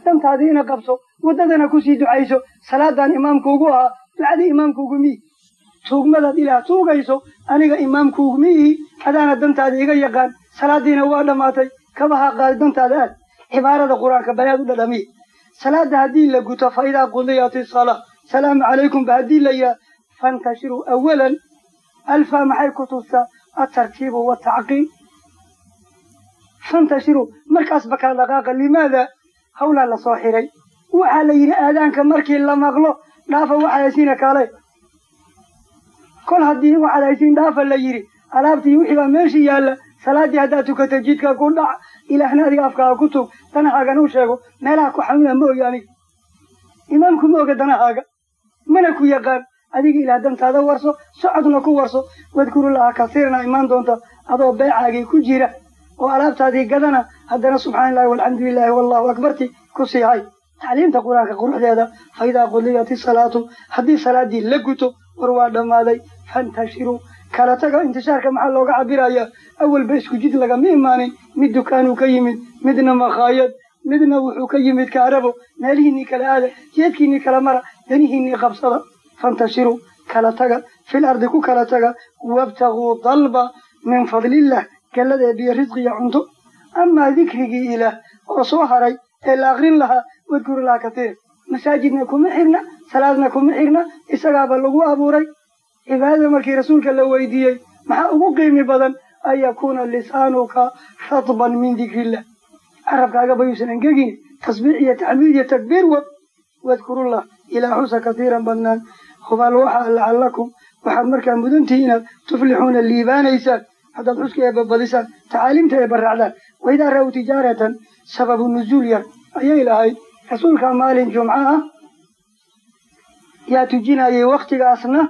dantaadiina qabso waddadana kusii ducayso salaadan imaamkuugu ahaa ducadii imaamkuugu miyi tuugmadaad ilaah tuugayso aniga imaamkuugu miyihi adaana dantaada iga yaqaan salaadiina waa dhammaatay kabaha qaadi dantaada aad cibaarada qur-aanka bayaad u dhadhamiya salaada haddii la guto fa idaa qudiyati salaa salaamu calaykum ba haddii la yidhaha fantashiruu awalan alfa maxay ku tustaa atartiibu watacqiib fantashiruu markaasba kala dhaqaaqa limaada hawlaa la soo xiray waxaa la yidhi aadaanka markii la maqlo dhaafa waxaad haysiina kaale kol haddii waxaad haysiin dhaafa la yidhi alaabtii wixii baa meeshii yaalla salaaddii haddaad tukata jidka ku dhac ilaahna adiga afkaaga ku tug danahaagan u sheego meelaha ku xanuuna ma ogi aniga imaamku ma oga danahaaga mana ku yaqaan adiga ilaah dantaada warso socodna ku warso wadkurullaha kasiirana imaan doonta adoo beecaagii ku jira oo alaabtaadii gadana haddana subxaana illahi walxamdulilaahi wallahu akbarti ku sii hay tacliimta qur-aanka quruxdeeda fa idaa qudiyat isalaatu haddii salaadii la guto war waa dhammaaday fantashiruu kala taga intishaarka maxaa looga cabirayaa awalba isku jid lagama imaanin mid dukaanuu ka yimid midna makhaayad midna wuxuu ka yimid kaarabo meelihiinnii kala aada jeedkiinnii kala mara danihiinnii qabsada fantashiruu kala taga fil ardi ku kala taga wabtaguu dalba min fadlillah gallada biyo risqiya cunto amaa dikrigii ilaah oo soo haray ee la akrin lahaa wadkurullaha katiir masaajidna kuma xirna salaadna kuma xirna isagaaba lagu abuuray cibaadada markii rasuulka la weydiiyey maxaa ugu qiimi badan an yakuuna lisaanuka radban min dikrillah carabkaaga bayuusan engegin tasbiix iyo taxmiid iyo takbiir wadkurullah ilaa xusa katiiran badnaan hubaal waxaa lacallakum waxaad markaa mudantihi inaad tuflixuuna liibaanaysaan haddaad xuska ee babadisaan tacaaliimta ee barraacdaan waidaa ra'w tijaaratan sababu nuzuul yar ayay lahayd rasuulka maalin jumca ah yaa tujinayay wakhtigaasna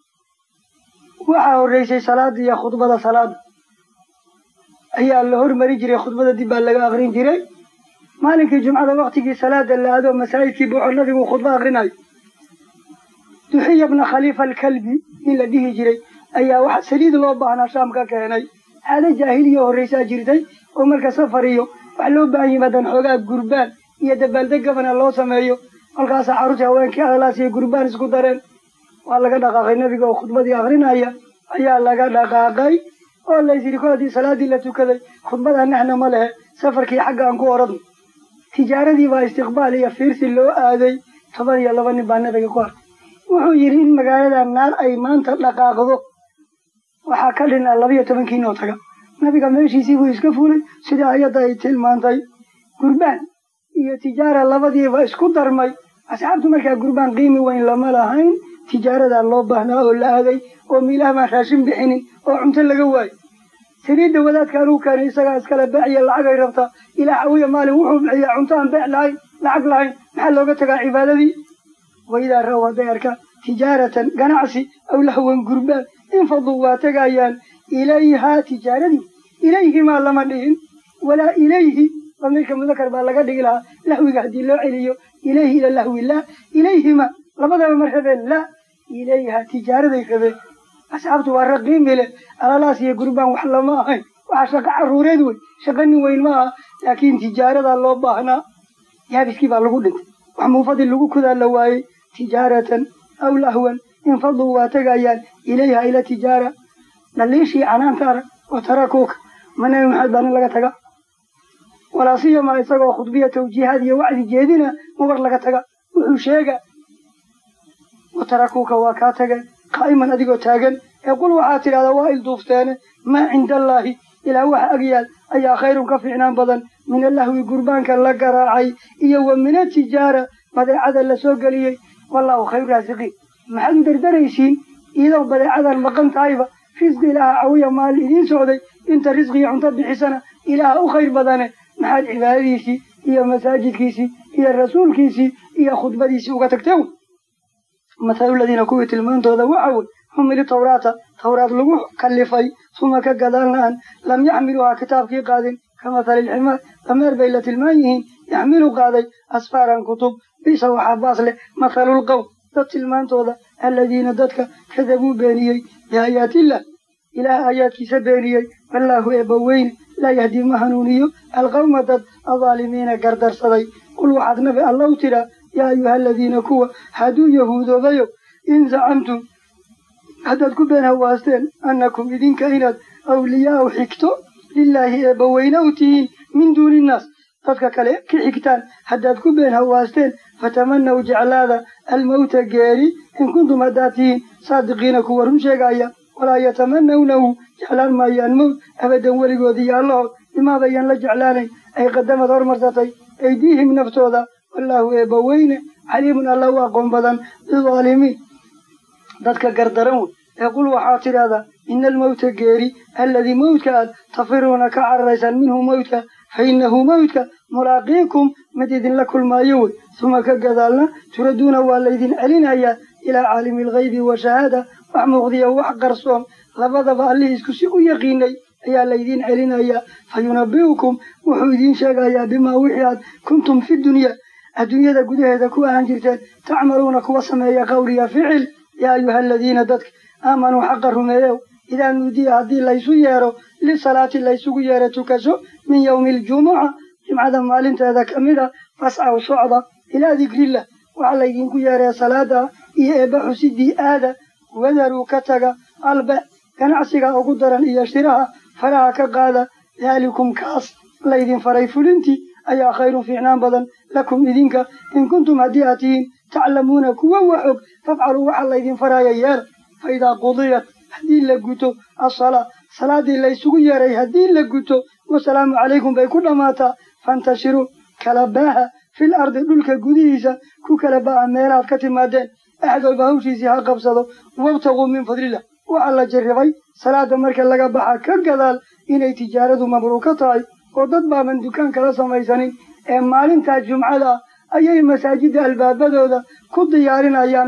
waxaa horraysay salaada iyo khudbada salaada ayaa la hormari jiray khudbada dib baa laga akrin jiray maalinkii jumcada waktigii salaada la aado masaajidkii buuxo nabigu khudba akrinayo duxiya bna khaliifa alkalbi in la dhihi jiray ayaa wax saliid loo baahnaa shaam ka keenay caado jaahiliya horraysaa jirtay oo marka safar iyo wax loo baahan yimaadaan xoogaa gurbaan iyo dabaaldeg gabana loo sameeyo kolkaasaa carruurtii haweenkii alalaas iyo gurbaan isku dareen waa laga dhaqaaqay nabiga oo khudbadii akrinaya ayaa laga dhaqaaqay oo laysidhi kol haddii salaadii la tukaday khudbada naxna ma lehe safarkii xagga aan ku oradno tijaaradii baa istiqbaal iyo fiirsi loo aaday 12 nin baa nabiga ku arkay wuxuu yidhi in magaalada naar ay maanta dhaqaaqdo waxaa ka dhinaa 12 kiinoo taga nabiga meeshiisii buu iska fuulay sida ayadda ay tilmaantay gurbaan iyo tijaara labadiiba isku darmay asxaabtu markaa gurbaan qiimi weyn lama lahayn tijaaradaa loo baahnaa oo la aaday oo miilaha baan raashin bixinin oo cunto laga waayo saliidda wadaadkaan uu keenay isagaa iskale beeciya lacagay rabtaa ilaa cawiya maalin wuxuu bixiyaa cunto aan beec lahayn lacag lahayn maxaa looga tagaa cibaadadii waidaa raw hadday arkaan tijaaratan ganacsi aw lahwan gurbaan infaduu waa tegayaan ilayhaa tijaaradii ilayhimaa lama dhihin walaa ilayhi damiirka mudakar baa laga dhigi lahaa lahwiga haddii loo celiyo ilayhi ila lahwi laa ilayhima labadaba ma rabeen laa ilayha tijaaraday rabeen asxaabtu waa rag qiimi leh alalaas iyo gurbaan wax lama ahayn waxaa shaqo carruureed wey shaqo nin weyn ma aha laakiin tijaaradaa loo baahnaa yaabiskii baa lagu dhintay wax muufadii lagu kudaa la waayey tijaaratan aw lahwan infaduu waa tegayaan ilayha ila tijaara dhaliishii canaanta arag oo tarakuuka ma nabi maxamed baa nin laga taga walaa siyama isagoo khudbiya tawjiihaad iyo wacdi jeedina mubar laga taga wuxuu sheega watarakuuka waa kaa tageen qaa'iman adigoo taagan ee qul waxaa tidhahdaa waa ilduufteene maa cinda allaahi ilaa waxa agyaal ayaa khayrun ka fiicnaan badan min allahwi gurbaanka la garaacay iyo wa min atijaara badeecada la soo geliyey wallaahu khayru raasiqiin maxaad u dardaraysiin iyadoo badeecadan maqan tahayba risqi ilaaha cawiya maalin idiin socday inta risqiyo cunto bixisana ilaaha u khayr badane maxaad cibaadadiisii iyo masaajidkiisii iyo rasuulkiisii iyo khudbadiisii uga tagteen mathalu ladiina kuwii tilmaantooda waxa wey xumili tawraata tawraad lagu kallifay suma ka gadaalna aan lam yaxmiluhaa kitaabkii qaadin ka mathali ilximaar dameer bay la tilmaan yihiin yaxmilu qaaday asfaaran kutub bisa waxaa baas leh mathalulqowm dad tilmaantooda alladiina dadka kadabuu beeniyey biaayaatillah ilaah aayaadkiisa beeniyey wallaahu eebbaweyne laa yahdii ma hanuuniyo alqawma dad adaalimiina gardarsaday qul waxaad nabi allow tidhaa yaa ayuha aladiina kuwa hadduu yahuudoobayo in zacamtum haddaad ku been hawaasteen annakum idinka inaad awliyaa'u xigto lilaahi eebbaweyne u tihiin min duuni innaas dadka kale ka xigtaan haddaad ku been hawaasteen fatamanaw jeclaada almawta geeri in kuntum haddaad tihiin saadiqiina kuwa run sheegaya walaa yatamanawnahu jeclaan maayaan mowt abadan weligood iyo allahood imaadayan la jeclaanayn ay qadamad hormarsatay aydiihim naftooda wallaahu eebbaweyne caliimun alla u aqoon badan bidaalimiin dadka gardaran wey ee qul waxaa tidhaahdaa ina almawta geeri alladii mawdka aad tafiruuna ka cararaysaan minhu mawdka fa innahu mawdka mulaaqiikum mid idinla kulmaayo wey suma ka gadaalna turaduuna waa laydin celinayaa ilaa caalimi alghaybi wa shahaada wax muuqdiya wax qarsoon labadaba allihii isku si u yaqiinay ayaa laydin celinayaa fa yunabbi'ukum wuxuu idiin sheegayaa bimaa wixii aad kuntum fi dunya adduunyada gudaheeda ku ahaan jirteen tacmaluuna kuwa sameeya qawliya ficil yaa ayuha aladiina dadka aamanuu xaqa rumeeyow idaa nuudiya haddii laysu yeero lisalaati laysugu yeero tukasho min yowmi aljumuca jimcada maalinteeda ka mid a fascaw socda ilaa dikrillah waxaa laydinku yeeree salaada iyo eebba xusidii aada wadaruu ka taga albe ganacsiga ugu daran iyo shiraha faraha ka qaada daalikum kaas laydin faray fulintii ayaa khayrun fiicnaan badan lakum idinka in kuntum haddii aad tihiin taclamuuna kuwa wax og fafcaluu waxa laydin faraya yeela fa idaa qudiyat haddii la guto asalaa salaadii laysugu yeeray haddii la guto wasalaamu calaykum bay ku dhammaataa fantashiruu kala baaha fil ardi dhulka gudihiisa ku kala ba'a meelahaad ka timaadeen axad walba hawshiisii ha qabsado wabtaguu min fadlillah waxaa la jarribay salaada marka laga baxa ka gadaal inay tijaaradu mabruuka tahay oo dad baaban dukaan kala samaysanin ee maalintaa jumcada ayay masaajidda albaabadooda ku diyaarinayaan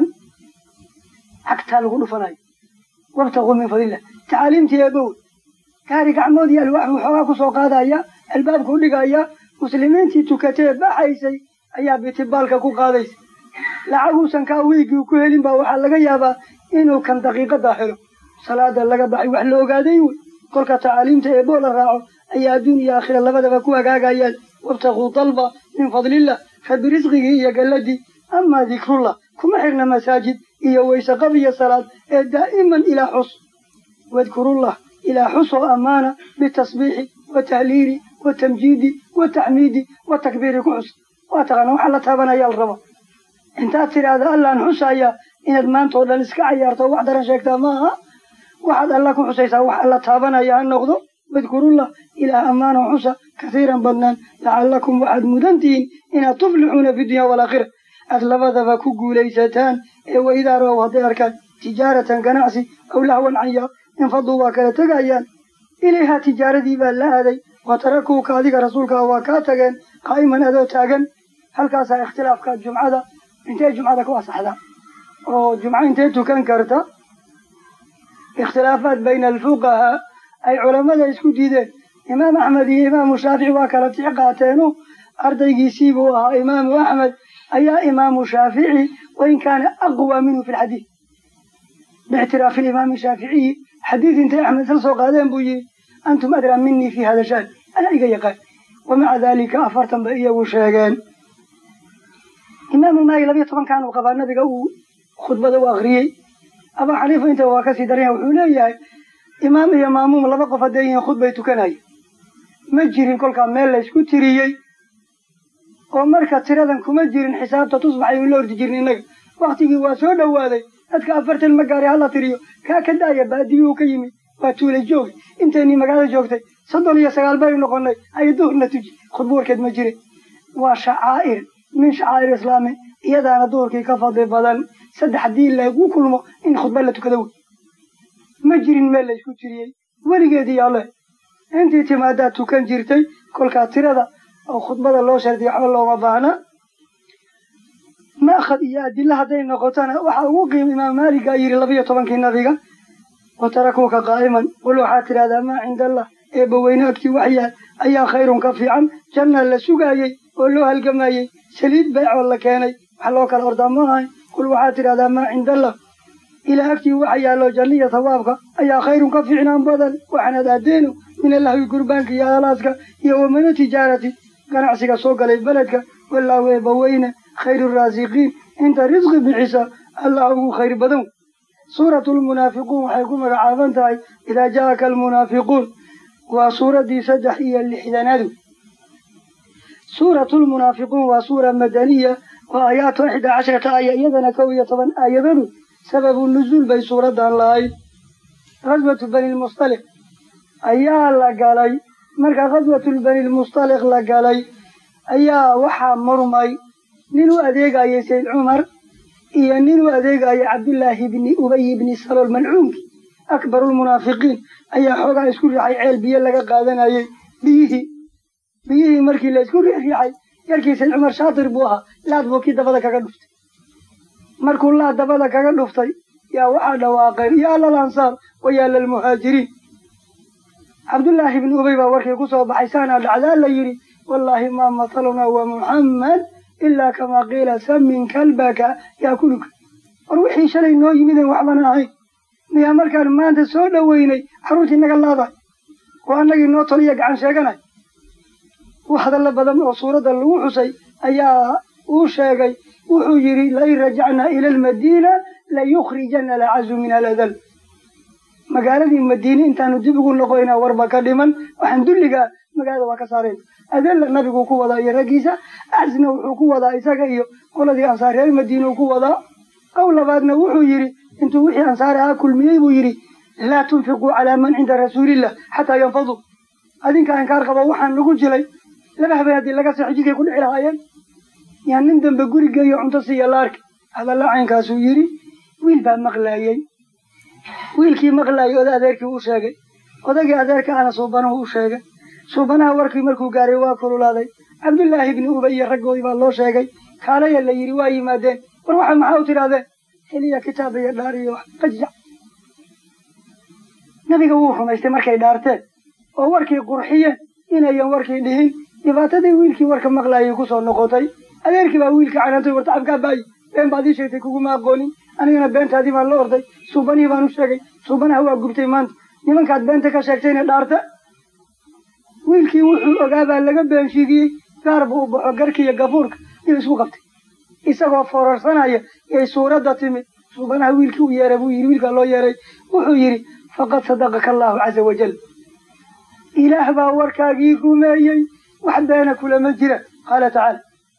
cagtaa lagu dhufanayo wabtaguu min fadlillah tacaaliimtii eebow gaari gacmood iyo alwaax waxoogaa ku soo qaadaya albaabkuu dhigaya muslimiintii tukatee baxaysay ayaa bitibaalka ku qaadaysa lacaguusan kaa wiigii ku helin baa waxaa laga yaabaa inuu kan daqiiqadaa helo salaada laga baxay wax la ogaaday wey kolka tacaaliimta eeboo la raaco ayaa adduun iyo aakhira labadaba ku hagaagayaan wabtaguu dalba min fadlillah rabi risqigii iyo galladii amaa dikrullah kuma xirna masaajid iyo waysaqab iyo salaad ee daa'iman ilaa xus wadkurullah ilaa xus oo ammaana bitasbiixi wa tahliili wa tamjiidi wa taxmiidi wa takbiiri ku xus waa taqaana waxa la taabanaya la rabo intaad tidhaahda allaan xusaya inaad maanta oo dhan iska cayaarto wax daran sheegtaa maaha waxaad alla ku xusaysaa wax alla taabanaya ha noqdo wadkurullah ilaah ammaano xusa kasiiran badnaan lacallakum waxaad mudantihiin inaad tuflixuuna fi dunya walaakhira aad labadaba ku guulaysataan ee waidaa ra'ow hadday arkaan tijaaratan ganacsi aw lahwan canyaaq infaduu waa kala tegayaan ilayhaa tijaaradii baa la aaday wa tarakuuka adiga rasuulkaa waa kaa tageen qaa'iman adoo taagan halkaasaa ikhtilaafka jumcada intee jumcada ku asaxdaa oo jumco intee tukan karta ikhtilaafaad bayna alfuqahaa ay culammada isku diideen imaam axmed iyo imaamu shaafici waa kala tix qaateenu ardaygiisii buu ahaa imaamu axmed ayaa imaamu shaafici wain kaana aqwa minhu fi lxadiid biictiraafi alimaami shaaficiyi xadiid intay axmed isla soo qaadeen buu yidhi antum adraa minii fi hada shaan anaa iga yaqaan wamaca daalika 40 bay iyagu sheegeen imaamu maalik 12 uu qabaa nabiga uu khudbada u akhriyey abaa xaniifa inta waa kasii daran yahay wuxuu leeyahay imaam iyo maamuum laba qof hadday yihiin khudbay tukanaya ma jirin kolkaa meel la isku tiriyey oo marka tiradan kuma jirin xisaabta tusbax ayuu la ordi jirin innaga waktigii waa soo dhowaaday dadka 40 ma gaari hala tiriyo kaa ka daaya baadiyuu ka yimid waa tuula joogi intaynii magaalada joogtay 39 baynu noqonnay ay duhurna tuji khudbo warkeed ma jirin waa shacaa'ir min shacaa'ir islaami iyadaana duhurkii ka fadli badan saddex haddii lagu kulmo in khudba la tukado wey ma jirin meel la isku tiriyey weligeedii alleh intii timaadaa tukan jirtay kolkaa tirada oo khudbada loo shardiya waxba looma baahna ma'khad iyo adilla hadday noqotana waxaa ugu qiim imaam maaligaa yidhi 12 nabiga watarakuuka qaa'iman qul waxaa tidhahdaa maa cinda allah eebbaweyne agtii waxyaal ayaa khayrun ka fiican janna la sugaayey oo loo halgamayey saliid beecoo la keenay wax loo kala ordaa ma ahay qul waxaa tidhahdaa maa cinda allah ilaa agtii waxa yaallo janniya sawaabka ayaa khayrun ka fiicnaan badan waxaanad aadeeno min allahwi gurbaanka iyo alaaska iyo wamana tijaarati ganacsiga soo galay beledka wallaahu eebbaweyne khayru raasiqiin inta risqi bixisa allah ugu khayr badan. suuratulmunaafiquun waxay ku magacaaban tahay idaa ja'aka almunaafiquun waa suuraddii 63. suuratulmunaafiquun waa suura madaniya waa aayaatu 11 aaya iyadana 11 aayadadu sababu nuzuul bay suuradan lahayd. ghaswatu banilmustaliq ayaa la galay. marka ghaswatu banilmustaliq la galay ayaa waxaa murmay nin u adeegayay sayd cumar iyo nin u adeegayay cabdullaahi ibni ubay ibni salool malcuunki akbarulmunaafiqiin ayaa xoogaa isku riixay ceel biyo laga qaadanayay biyihii markii la isku riixay yarkii sayd cumar shaatir buu ahaa laad buu kii dabada kaga dhuftay. markuu laad dabada kaga dhuftay yaa waxaa dhawaaqeen yaa lalansaar wa yaa lalmuhaajiriin. cabdullaahi ibni ubay baa warkii ku soo baxay saanaa dhacdaa la yidhi wallaahi maa matalunaa wa muxammad ilaa kamaa qiila samin kalbaka yaakuluka. war wixii shalay noo yimideen waxbana ahayn miyaa markaan maanta soo dhoweynay carruurtii naga laaday oo annagii noo toliya gacan sheeganay. wax hadalla badan oo suuradda lagu xusay ayaa uu sheegay. wuxuu yidhi lain rajacnaa ila almadiina layukhrijana alacazu min aladal. magaaladii madiine intaanu dib ugu noqoynaa warba ka dhiman waxaan dulligaa magaalada waa ka saareen. adalla nabiguu ku wadaa iyo raggiisa, acasna wuxuu ku wadaa isaga iyo qoladii ansaar reer madiine uu ku wadaa. qow labaadna wuxuu yidhi intuu wixii ansaar ahaa kulmiyey buu yidhi laa tunfiquu calaa man cinda rasuulillah xataa yanfaduu. adinka inkaar qabo waxaan lagu jilay 2 habeen haddii laga seexo jidkay ku dhici lahaayeen. yaa nin dambe gurigeeyo cunto siiya la arki. hadalla caynkaasuu yidhi. wiil baa maqlaayey. wiilkii maqlaayay oda adeerkii u sheegay. odagii adeerka ana suubanuhu u sheegay. suubanaha warkii markuu gaaray waa kululaaday. cabdullaahi ibni ubay iyo raggoodii baa loo sheegay. kaalaya la yidhi waa yimaadeen. war waxa maxaa u tidhahdeen xiliya kitaab iyo dhaar iyo qajac. nabiga wuu rumaystay markay dhaarteen oo warkii qurxiyeen inayan warkii dhihin. dhibaatadii wiilkii warka maqlaayay ku soo noqotay. adeerkii baa wiilka canantay war tacabkaa baayi been baad ii sheegtay kuguma aqoonin anigana beentaadii baan la orday. suubanihii baan u sheegay. suubanaha waa gubtay maanta nimankaad beenta ka sheegtayna dhaarta. wiilkii wuxuu ogaabaa laga beenshiigiyey. gaar buu u baxo garka iyo gafuurka iyo isku qabtay. isagoo foorarsanaya yay suuradda timid. suubanaha wiilkii u yeeray buu yidhi wiilkaa loo yeeray. wuxuu yidhi faqad sadaqaka allaahu caza wajal. ilaah baa warkaagii rumeeyey wax beena kulama jira. qaala tacaala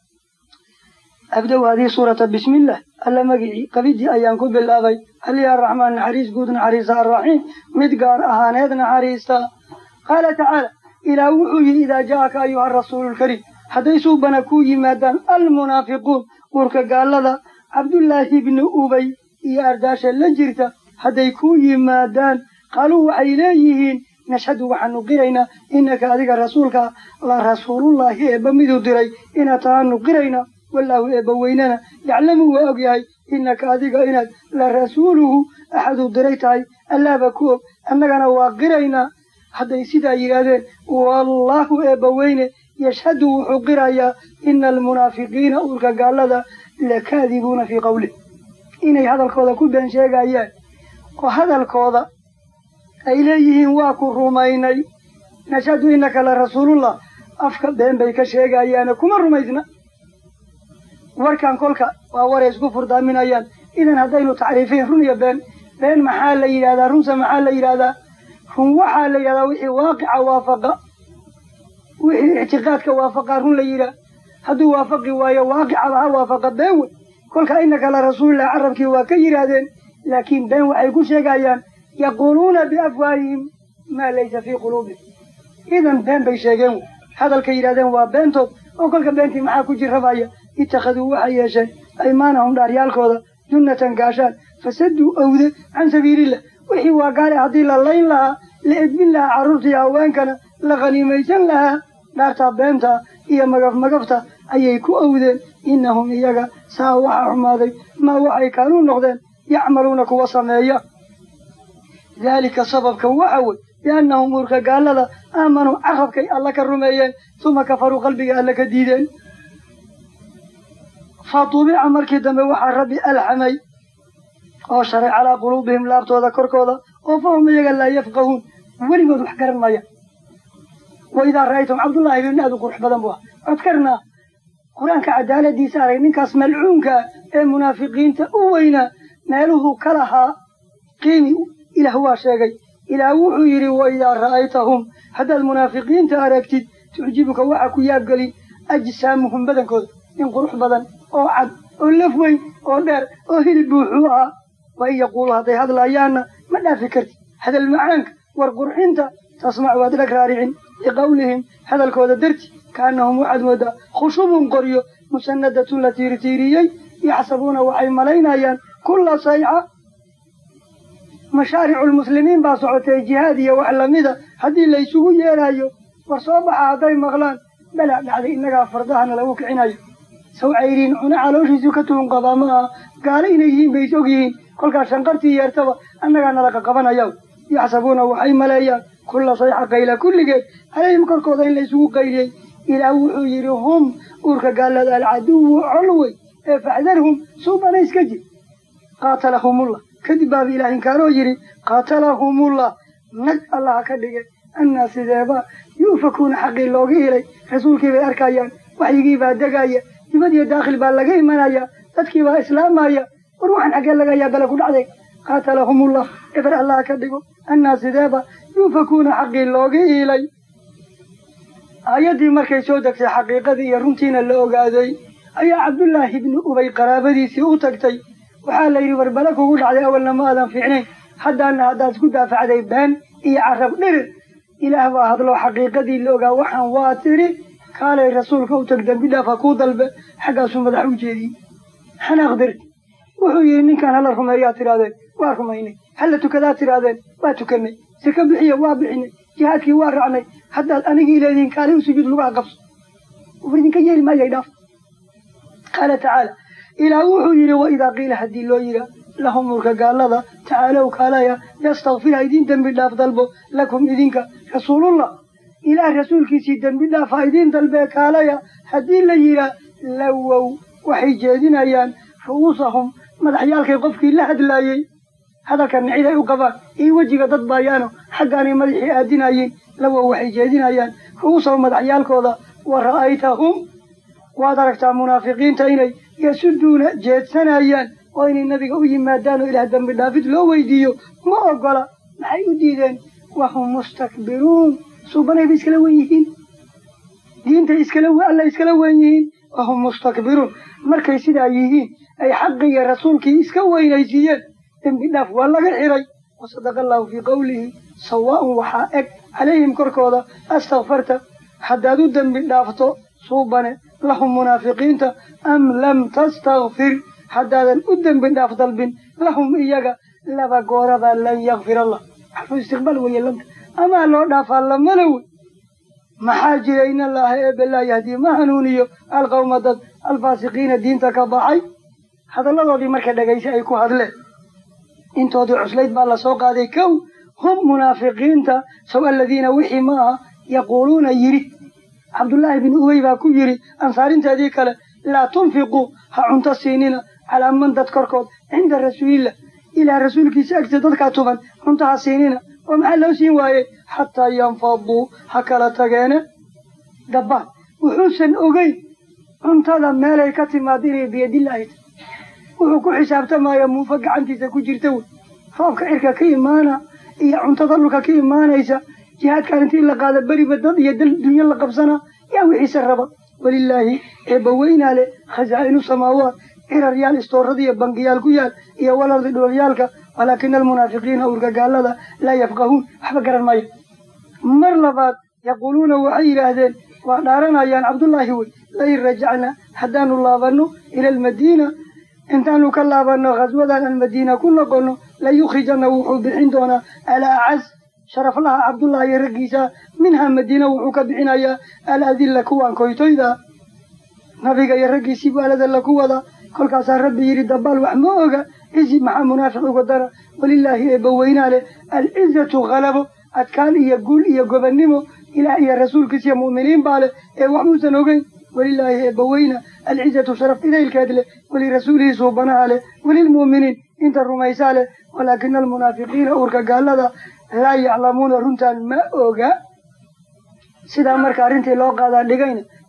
abdow hadii suurata bismillah alla magicii qabidii ayaan ku bilaabay. aliyaa raxmaan naxariis guud naxariista arraxiim mid gaar ahaaneed naxariista. qaala tacaala ilaah wuxuu yidhi idaa ja'aka ayuha rasuululkariim hadday suubana ku yimaadaan almunaafiquun uurka gaalada cabdullaahi ibni ubay iyo ardaasha la jirta hadday ku yimaadaan qaaluu waxay leeyihiin nashhadu waxaanu qiraynaa innaka adiga rasuulka la rasuulullaahi eebba miduu diray inaad tahaanu qiraynaa wallaahu eebba weynana yaclamu waa og yahay innaka adiga inaad la rasuuluhu axaduu diray tahay allaaba ku og annagana waa qiraynaa. hadday sidaa yidhaahdeen wallaahu eebba weyne yashhadu wuxuu qirayaa ina almunaafiqiina uurka gaalada lakaadibuuna fii qawlih inay hadalkooda ku been sheegayaan oo hadalkooda ay leeyihiin waa ku rumaynay nashhadu innaka la rasuulullah afka been bay ka sheegayaane kuma rumaysna. warkan kolka waa waray isku furdaaminayaan. idan haddaynu tacriifin run iyo been been maxaa la yidhahdaa runse maxaa la yidhahdaa. run waxaa la yidhahdaa wixii waaqica waafaqa wixii ictiqaadka waafaqa run la yidhaah. hadduu waafaqi waayo waaqicaba ha waafaqa been wey. kolka innaka la rasuulillah carabkii waa ka yidhaahdeen laakiin been waxay ku sheegayaan yaquuluuna biafwaahihim maa laysa fii quluubihim. idan been bay sheegeen wey. hadalka yidhahdeen waa beentood oo kolka beentii maxaa ku jirrabaya. ittakhaduu waxay yeesheen aymaanahum dhaaryaalkooda junnatan gaashaan fasaduu owde can sabiilillah. wixii waa gaale haddii la layn lahaa la edbin lahaa carruurtii haweenkana la khaniimaysan lahaa dhaartaa beenta iyo magafta ayay ku owdeen. innahum iyaga saa waxaa xumaaday maa waxay kaanuu noqdeen yacmaluuna kuwa sameeya. daalika sababka waxa wey biannahum uurka gaalada aamanuu carabkay alla ka rumeeyeen uma kafaruu qalbiga alla ka diideen. fatubica markii dambe waxaa rabbi alxamay oo sharay calaa quluubihim laabtooda korkooda oo fahum iyaga laa yafqahuun weligood wax garan maya. waidaa ra'aytum cabdullaahi bin aad u qurux badan buu ah codkarnaa qur-aanka cadaaladiisa arag ninkaas malcuunka ee munaafiqiinta u weynaa meeluhu ka lahaa qiimi ilaah waa sheegay ilaah wuxuu yidhi waidaa ra'aytahum haddaad munaafiqiinta aragtid tucjibuka waxa ku yaabgelin ajsaamuhum badankooda in qurux badan oo cad oo laf weyn oo dheer oo hilib buuxuu ahaa wain yaquulu hadday hadlaayaanna ma dhaafi kartid hadal macaanka war qurxinta tasmac waad dhag raaricin liqawlihim hadalkooda darti kaannahum waxaad moodaa khushubun qoryo musannadatun la tiirtiiriyey yaxsabuuna waxay malaynayaan kulla sayca mashaaricu lmuslimiin baa socotay jihaad iyo wax lamida haddii laysugu yeerayo war soo baxa hadday maqlaan balaa dhacday innagaa fardahana lagu kicinayo sawcayriin cuna calooshiisu ka tuhun qabaa ma aha gaalo inay yihiin bay is og yihiin kolkaas shanqartii yeertaba annagaa nalaqa qabanaya yaxsabuuna waxay maleeyaan kulla sayxa qayla kulligeed calayhim korkooda in laysugu qayliyey ilaah wuxuu yidhi hum uurka gaalada alcaduwu colwey ee faxdarhum suubana iska jir qaatalahumullah kadib baaba ilaah inkaaroo yidhi qaatalahumullah nag allaha ka dhigay annaa sideeba yu'fakuuna xaqii looga helay rasuulkii bay arkayaan waxyigii baa degaya dibad iyo daakhil baa laga imanaya dadkii baa islaamaya war waxaan xaggee lagayaa bala ku dhacday qaatalahumullah eber allaha ka dhigo annaa sideeba yu'fakuuna xaqii looga helay aayaddii markay soo degtay xaqiiqadii iyo runtiina la ogaaday ayaa cabdullaahi ibnu ubay qaraabadiisii u tagtay waxaa la yidhi war bala kugu dhacday awalna ma aadan fiicnayn haddaana haddaad isku daafacday been iyo carab dhirir ilaah baa hadlo xaqiiqadii la ogaa waxaan waa tiri kaalay rasuulka u tag dembi dhaaf ha kuu dalbe xaggaasuu madax u jeediyey xanaaq dirti wuxuu yidhi ninkaan hala rumeeyaa tidhahdeen waa rumaynay hala tukadaa tidhahdeen waa tukannay sika bixiya waa bixinay jihaadkii waa raacnay haddaad anigii leedihiin kaalay u sujuud lugaha qabso war idinka yeeli maayay dhaaf qaala tacaala ilaah wuxuu yidhi waidaa qiila haddii loo yidhaa lahum urka gaalada tacaalow kaalaya yastakfir ha idiin dembi dhaaf dalbo lakum idinka rasuulullah ilaah rasuulkiisii dembi dhaaf ha idiin dalbee kaalaya haddii la yidhaa lawow waxay jeedinayaan ru'uusahum madaxyaalkay qofkii la hadlaayey hadalka nicid ay u qabaan iyo wejiga dad baayaano xaggaanay madaxii aadinayeen lawow waxay jeedinayaan ru'uusahum madaxyaalkooda wa ra'aytahum waad aragtaa munaafiqiinta inay yasuduuna jeedsanayaan oo inay nabiga u yimaadaan oo ilaah dembi dhaafid loo weydiiyo ma ogola maxay u diideen wahum mustakbiruun suubanay bay iskala wen yihiin diintay alla iskala wen yihiin wahum mustakbiruun markay sidaa yihiin ay xaqi iyo rasuulkii iska weynaysiiyeen dembi dhaaf waa laga xiray wasadaqa allahu fii qawlihi sawaa'un waxaa eg calayhim korkooda astakfarta haddaad u dembi dhaafto suubane lahum munaafiqiinta am lam tastakfir haddaadan u dembi dhaaf dalbin lahum iyaga laba gooraba lan yakfir allah xarfu istiqbaal weeye lanta amaa loo dhaafaa lamana wey maxaa jira in allaha eebe laa yahdii ma hanuuniyo alqawma dad alfaasiqiina diinta ka baxay hadalladoodii marka dhegaysa ay ku hadleen intoodii cuslayd baa la soo qaaday kow hum munaafiqiinta saw aladiina wixii ma aha yaquuluuna yidhi cabdullaahi bin ubey baa ku yidhi ansaarinteedii kale laa tunfiquu ha cunto siinina calaa man dad korkood cinda rasuulillah ilaa rasuulkiisa agta dadkaa tuban cunto ha siinina oo maxaa loo siin waayey xataa yanfaduu ha kala tageene dabbaan wuxuusan ogeyn cuntada meelay ka timaada inay biyadillaahi tahy wuxuu ku xisaabtamaya muufa gacantiisa ku jirta wey roobka cirka ka imaana iyo cuntada dhulka ka imaanaysa jihaadkaan intii la qaada beriba dad iyo dal dunyo la qabsanaa yaa wixiisa raba walilaahi eebbaweynaa leh khasaa'inu samaawaat ciraryaal istoorada iyo bangiyaal ku yaal iyo walardi dhulalyaalka walaakina almunaafiqiina urka gaalada laa yafqahuun waxba garan maya mar labaad yaquuluuna waxay yidhaahdeen waa dhaaranayaan cabdullaahi wey lain rajacna haddaanu laabanno ila almadiina intaanu ka laabanno khaswadan aan madiina ku noqonno layukhrijanna wuxuu bixin doonaa alacaz sharaflaha cabdullaahi iyo raggiisa minhaa madiina wuxuu ka bixinayaa aladilla kuwaan koytoyda nabiga iyo raggiisii baalada laku wada kolkaasaa rabbi yidhi dabbaal wax ma oga cizi maxaa munaafiq uga dara walilaahi eebbaweynaa leh alcizatu halabo adkaan iyo guul iyo gobannimo ilaah iyo rasuulkiisa iyo mu'miniin baa leh ee wax muusan ogeyn walilaahi eebbaweyna alcizatu sharaf idaylkeed leh walirasuulihi suubanaha leh walilmu'miniin inta rumaysaa leh walaakina almunaafiqiina urka gaalada laa yaclamuuna runtaan ma oga sidaa marka arrintii loo qaadaa dhigayna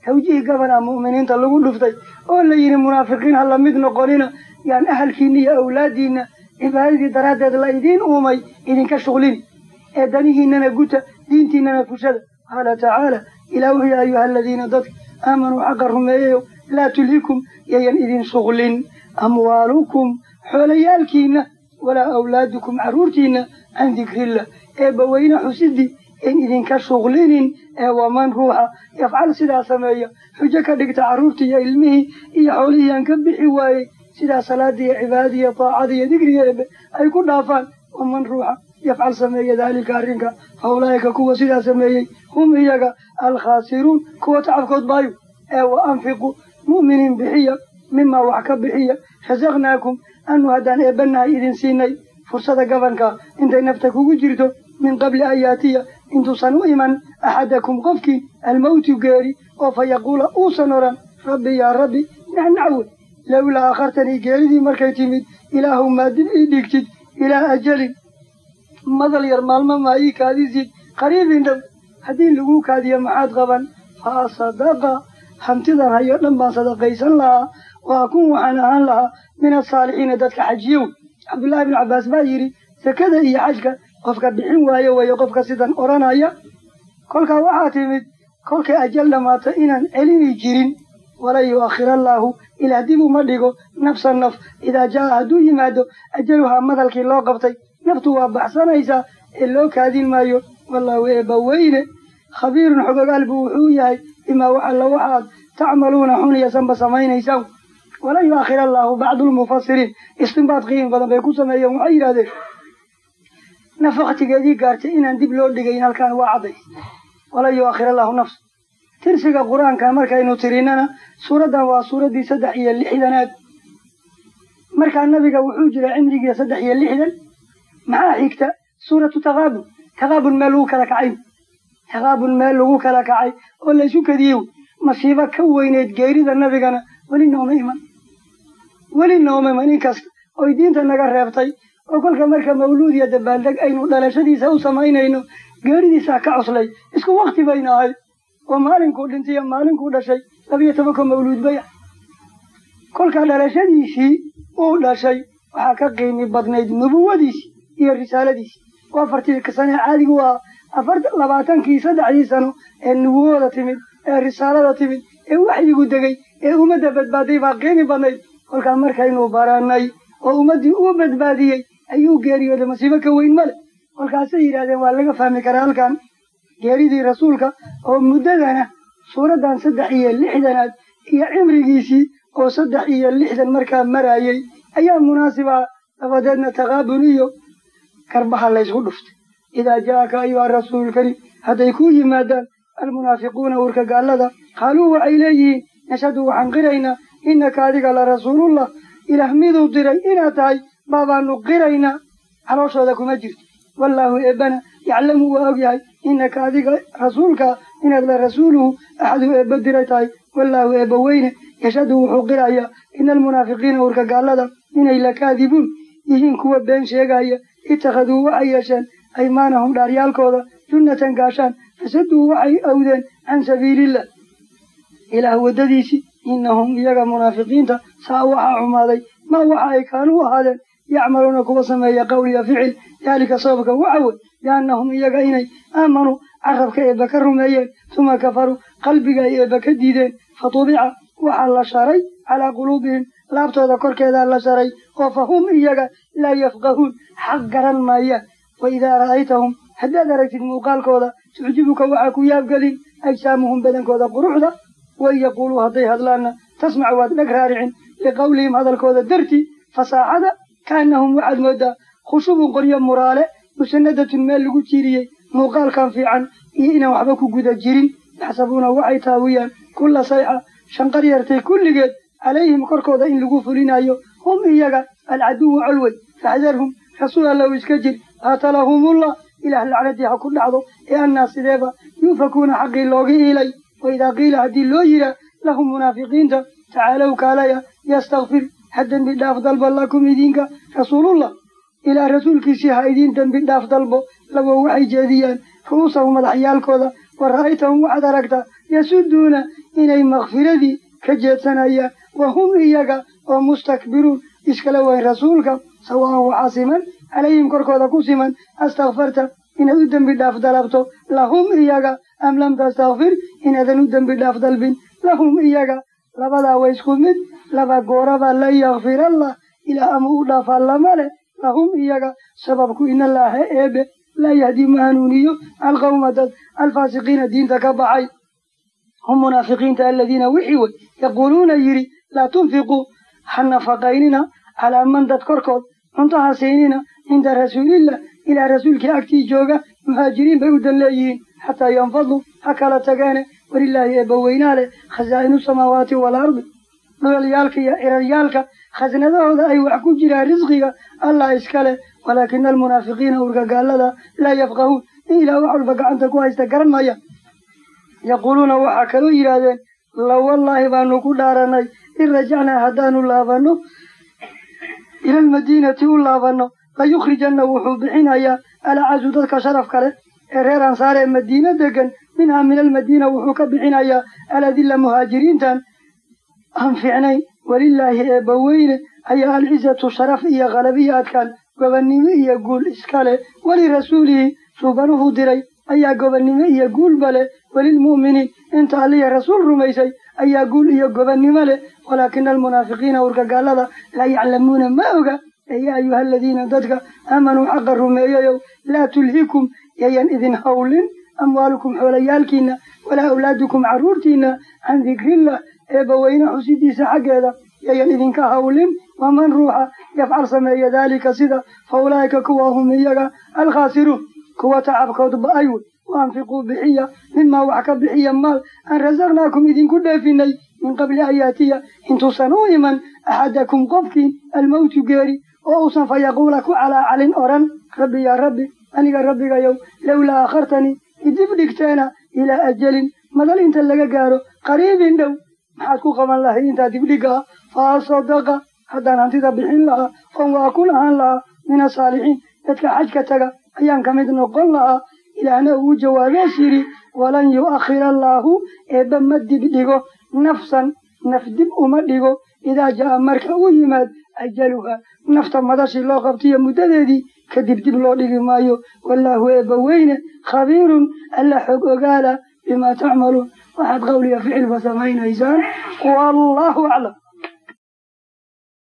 توجيه قبنا مؤمنين تلقوا دفتي أولا يري منافقين هلا مدن قولنا يعني أهل كيني أولادنا إبهاذي درادة الأيدين أمي إذن كشغلين إدانيه إننا قلت دينتي إننا كشد قال تعالى إلهي يا أيها الذين ضدك آمنوا حقرهم إيو لا تلهكم يين إذن شغلين أموالكم حوليالكين ولا أولادكم عرورتين عن ذكر الله إبوين حسدي إن إذن كشغلين ومن روحه يفعل سدا سمايا حجك دقت عرورتي يا علمه يا حولي أنكب حواي سدا صلاتي عبادي طاعتي ذكري أي كل أفعل ومن روحه يفعل سمايا ذلك أرنك فأولئك كوا سدا سمايا هم إياك الخاسرون كوا تعفقوا بايو وأنفقوا مؤمنين بحية مما وحك بحية رزقناكم أنه هدان إبنا إذن سيني فرصة قبنك انت نفتك وجرته من قبل آياتي انتو صنوئما أحدكم قفك الموت قاري وفيقول أوصنرا ربي يا ربي نعود لولا أخرتني قاري مركيتمد إله ما دبعي ديكتد إلى أجل مظل يرمال ما إيك هذه زيد قريب اندو هدين لقوك هذه محاد غبا فأصدق همتظر هيا لما صدقيسا لها وأكون وحناها لها من الصالحين داتك حجيو عبد الله بن عباس بايري سكذا إيا حجك قفك بحين وايا ويقفك سيدا أورانا كلك وحاتمد كلك أجل ما تئنا علمي جيرين ولا يؤخر الله إلى ديبو مدقو نفس النف إذا جاء دوي مادو أجلها مدلك الله قبطي نفتوا بحسن إيسا إلو كادين مايو والله إبوين خبير حق قلبه وحوياي إما وحل وحاد تعملون حوني سنب سمين إيساو ولا يؤخر الله بعض المفسرين استنباط قيم بدن بيكون سمين وحير هذا نفقتي قدي قارتي إن ديب لول دقينا كان وعدي ولا يؤخر الله نفس ترسق القرآن كان مركا إنو تريننا سورة وسورة دي سدحية اللحدنات مركا النبي وحوج لعمري سدحية اللحدن مع حكتا سورة تغابن مالوك لك عين تغابن مالوك لك عين ولا شو كديو مصيبة كوينيت قيريد النبي كان وللنوم إيمان إنكست ويدين تنقر رابطي وكل كمركا مولود يدبال لك أينو دلشدي سو سماين أينو قيريدي ساكا عصلي اسكو وقت بيناهي ومالين كود انتيا مالين كود شيء لبي يتبكى مولود بيع كل كدلشدي شيء أولا شيء وحكا قيمي بدنيد نبوة ديسي هي الرسالة ديسي وفرتي كسانة عادي وأفرت لباتان كيسة دعي سنو النبوة تمد الرسالة تمد وحي يقول دقي أمد بدبادي باقيني بدنيد كل كمركا إنو باراني وأمدي بدبادي أيو قيري وده مصيبة كوين ملك كل كاسير هذا والله فهمي كرال كان قيري دي رسولك أو مددنا صورة دان صدحية اللحدنات هي عمري جيسي أو صدحية اللحدن مركا مرايي أيام مناسبة أفادنا تغابنيو كربها الله يسغلفت إذا جاءك أيها الرسول الكريم هذا يكون مادان المنافقون ورك قال لذا قالوا وعليه نشهدوا عن قرينا إنك هذيك لرسول الله إله ميدو دري إنا تاي بابا نقرينا على شهدك مجرد والله إبنا يعلم وأبيعي إنك هذيك رسولك إنك لرسوله أحد إبدري تاي والله إبوين يشهدوا حقريا إن المنافقين ورك قال لذا إن إلا كاذبون يهين كوا بين شيئا اتخذوا وعيشان أيمانهم داريال كودا جنة قاشان فسدوا وعي أودين عن سبيل الله إله ودديسي إنهم يجا منافقين ساوحا عمالي ما وحاي كانوا هذا يعملون كوسما قولي فعل ذلك صابك وعود لأنهم يجا إني آمنوا عرفك إبكرهم أيين ثم كفروا قلبك إبكديدين فطبع وحل شري على قلوبهم لا بتذكر كذا لا شري وفهم يجا لا يفقهون حقرا ما يه وإذا رأيتهم حتى درجة المقال كودا تعجبك وعاكو يابقلين أجسامهم بدن كودا قروحدا ويقولوا هذي هذلانا تسمع وادلك رارعين لقولهم هذا الكودا درتي فصاعدا كأنهم وعد مدى خشوب قرية مرالة مسندة مال لقوتيرية مقال كان في عن إينا وحبكو قد جيرين يحسبون وعي تاويا كل صيحة شنقر يرتي كل قد عليهم كركودا إن لقوفوا لنا هم إياقا العدو علوي فحذرهم رسول الله ويسكجر آتلهم الله إله العنة حكو لعضو الناس ذيبا يوفكون حق اللوغي إلي وإذا قيل هدي اللوجرة لهم منافقين تعالوا كالايا يستغفر حدا بالله ضلب لكم يدينك رسول الله إلى رسول كيسيها يدين بالله ضلبه لو وحي جديا رؤوسهم الحيال كذا ورأيتهم وعدركت يسدون إني مغفرتي كجيتنا وهم إياك ومستكبرون إشكالوا رسولك سواء وعاصما عليهم كركوذا كوسما استغفرت إن أدن بالله دلبته لهم إياك أم لم تستغفر إن أدن بالله دلبين لهم إياك لبدا ويسكمت لبا قربا لا يغفر الله إلى أمودا فالله لهم إياك سببك إن الله إيبه لا يهدي مهنوني القوم الفاسقين الدين تكبعي هم منافقين الذين وحيوا يقولون يري لا تنفقوا حنا فقيننا على من تذكركم انتهى سيننا عند رسول الله إلى رسولك أكتي جوغا مهاجرين بيودا ليين حتى ينفضوا حكالة تقاني ولله يبوينا له خزائن السماوات والأرض ريالك يا ريالك خزنة هذا أي وحكو جرى رزقك الله إسكاله ولكن المنافقين قال لا يفقهون إلا وحل بقى أنت كويس تقرن مايا يقولون وحكلوا إرادين لو والله بانو دارنا إن رجعنا هدان الله بانو إلى المدينة الله بانو لا يخرجن وحبحين يا ألا عزودك شرف كله إرهر أنصار المدينة دقن منها من المدينة وحكبحين يا ألا ذل مهاجرين تان هم فعني ولله بوين أي العزة شرف إيا غلبيات كان قبنمي يقول إسكاله ولرسوله سبحانه دري أي قبنمي يقول بله وللمؤمنين انت علي رسول رميسي أي يقول إيا قبنمي له ولكن المنافقين قال لا يعلمون ما أوقع أي أيها الذين تدك آمنوا حق الرميي لا تلهكم يين إذن هولين أموالكم حوليالكين ولا أولادكم عرورتين عن ذكر الله إبوين حسيدي سحق هذا يين إذن كهولين ومن روح يفعل سمي ذلك سيدا فأولئك كواهم إياك الخاسرون كوا تعبكوا بأيوه وأنفقوا بحية مما وحك بحية مال أن رزقناكم إذن كنا فيني من قبل آياتي إن تصنوا من أحدكم قفك الموت جاري وأوصن فيقولك على علن أرن ربي يا ربي أني ربي يوم لولا أخرتني إدبلك تانا إلى أجل مثل إنت اللي قارو قريب دو محاكو قم الله إنت تبلغها فأصدق حتى أنت تبحين لها فأكون لها من الصالحين تتك حجك تغا أيان كمد نقول لها إلى أنه جواب سيري ولن يؤخر الله إبا مدب ديغو نفسا نفدب أمدقو إذا جاء مركا ويماد أجلها نفتا مداشي الله قبطية مدددي كدبدب الله لغي مايو والله إبوين خبير ألا حق قال بما تعملون واحد قولي فعل بسمين إيسان والله أعلم.